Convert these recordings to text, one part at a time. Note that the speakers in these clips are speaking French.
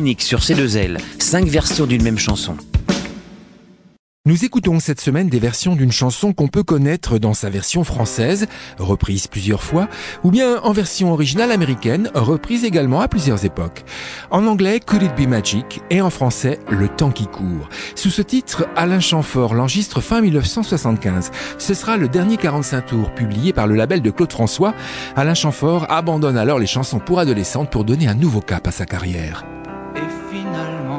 unique sur C2L, 5 versions d'une même chanson. Nous écoutons cette semaine des versions d'une chanson qu'on peut connaître dans sa version française, reprise plusieurs fois, ou bien en version originale américaine, reprise également à plusieurs époques. En anglais, Could It Be Magic, et en français, Le Temps qui court. Sous ce titre, Alain Chamfort l'enregistre fin 1975. Ce sera le dernier 45 tours publié par le label de Claude François. Alain Chamfort abandonne alors les chansons pour adolescentes pour donner un nouveau cap à sa carrière. Et finalement,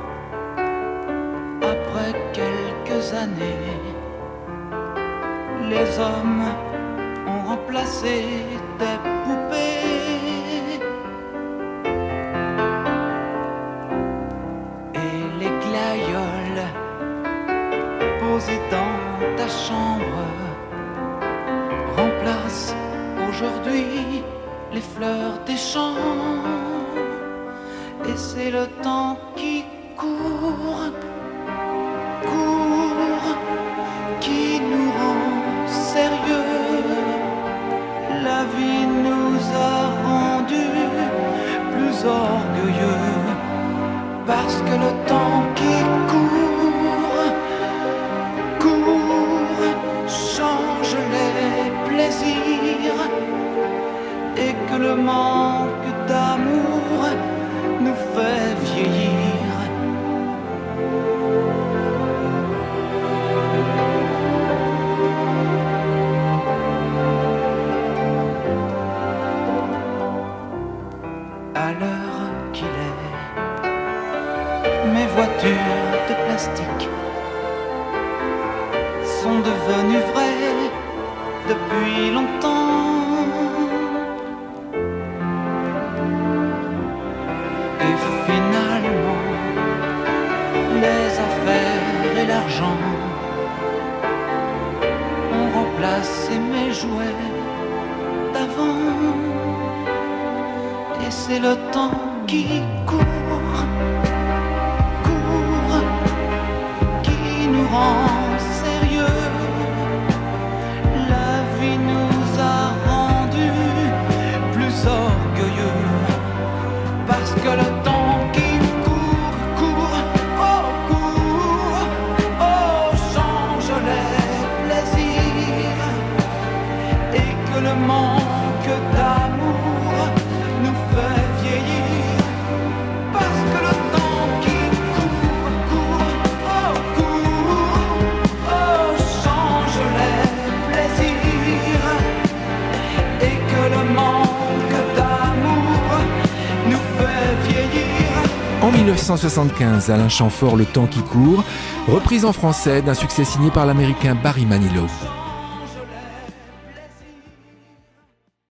après quelques années, les hommes ont remplacé des poupées et les glaïeuls posés dans ta chambre remplacent aujourd'hui les fleurs des champs. Et c'est le temps qui court, qui nous rend sérieux. La vie nous a rendus plus orgueilleux, parce que le temps qui court, change les plaisirs, et que le manque d'amour nous fait vieillir. À l'heure qu'il est, mes voitures de plastique sont devenues vraies depuis longtemps. Et finalement, les affaires et l'argent ont remplacé mes jouets d'avant. Et c'est le temps qui court, qui nous rend sérieux. La vie nous a rendus plus orgueilleux, parce que le temps qui court, change les plaisirs, et que le manque d'amour nous fait vieillir. Parce que le temps qui court, change les plaisirs, et que le manque d'amour nous fait vieillir. En 1975, Alain Chamfort, Le Temps qui court, reprise en français d'un succès signé par l'américain Barry Manilow.